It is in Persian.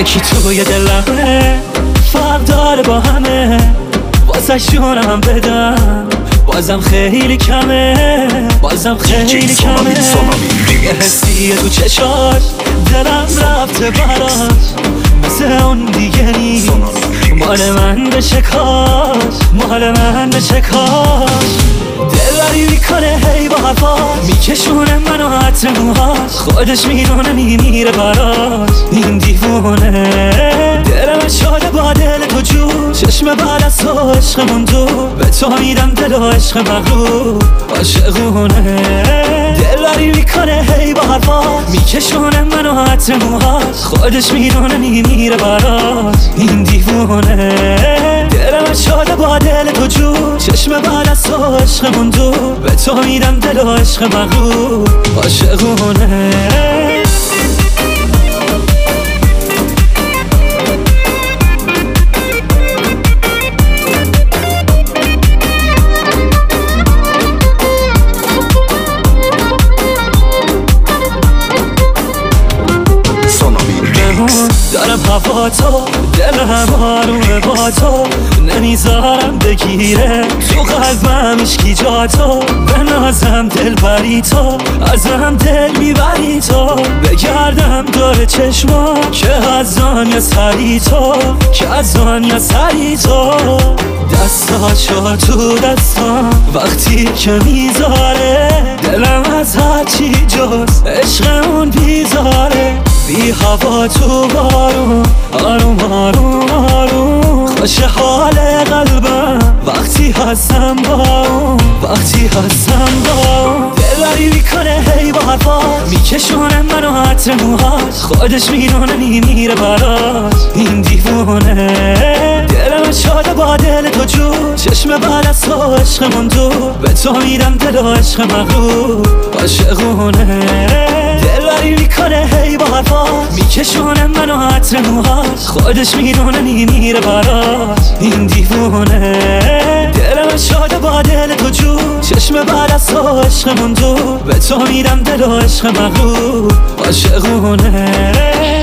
یکی توی دلمه، فرق داره با همه، واسه شونم بدم بازم خیلی کمه، بازم خیلی کمه. یه حسیه تو چشاش دلم رفته براش، مثل اون دیگه نیست، مال من بشه کاش، مال من بشه کاش. دلبری میکنه هی با حرفاش، میکشونه منو عطر موهاش، خودش میدونه میمیره براش این دیوونه. دلم شده با دل تو جور، چشم بعد از تو عشقمون دور، به تو میدم دل و عشق مغرور عاشقونه. دلبری میکنه هی با حرفاش، میکشونه منو عطر موهاش، خودش میدونه میمیره براش این دیوونه. دلم شده با دل تو جور، چشم بعد از تو عشقمون دور، به تو میدم دل و عشق مغرور عاشقونه. دارم هوا تو، دلم آرومه با تو، نمیذارم بگیره تو قلبم اشکی جا تو، به نازم دل بری تو، ازم دل میبری تو، بگردم دور چشما که از آن یا سری تو، که از آن یا سری تو. دستاشو تو دستام وقتی که میذاره، دلم از هرچی جز عشقمون بیزاره. بی هوا تو بارون، آروم آروم آروم، خوش حال قلبم وقتی هستم با اون، وقتی هستم با اون. دلبری میکنه هی با حرفاش، میکشونه منو عطر موهاش، خودش میدونه میمیره براش این دیوونه. دلم شده با دل تو جور، چشم بعد از تو عشقمون دور، به تو میدم دل و عشق مغرور عاشقونه. دلبری میکنه هی با حرفاش، میکشونه منو عطر موهاش، خودش میدونه میمیره براش این دیوونه. دلم شده با دل تو جور، چشم بعد از تو عشقمون دور، به تو میدم دل و عشق مغرور عاشقونه.